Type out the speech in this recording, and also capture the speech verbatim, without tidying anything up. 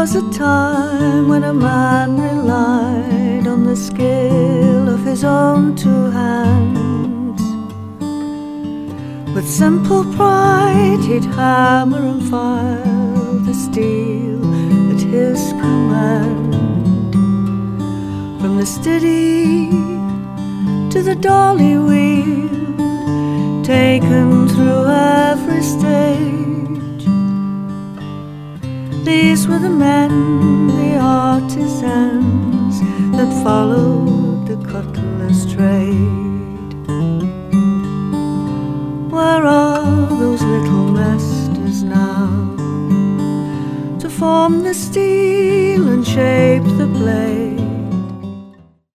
was a time when a man relied on the skill of his own two hands. With simple pride he'd hammer and file the steel at his command. From the steady to the dolly wheel, taken through every stage, these were the men, the artisans, that followed the cutler's trade. Where are those little masters now, to form the steel and shape the blade?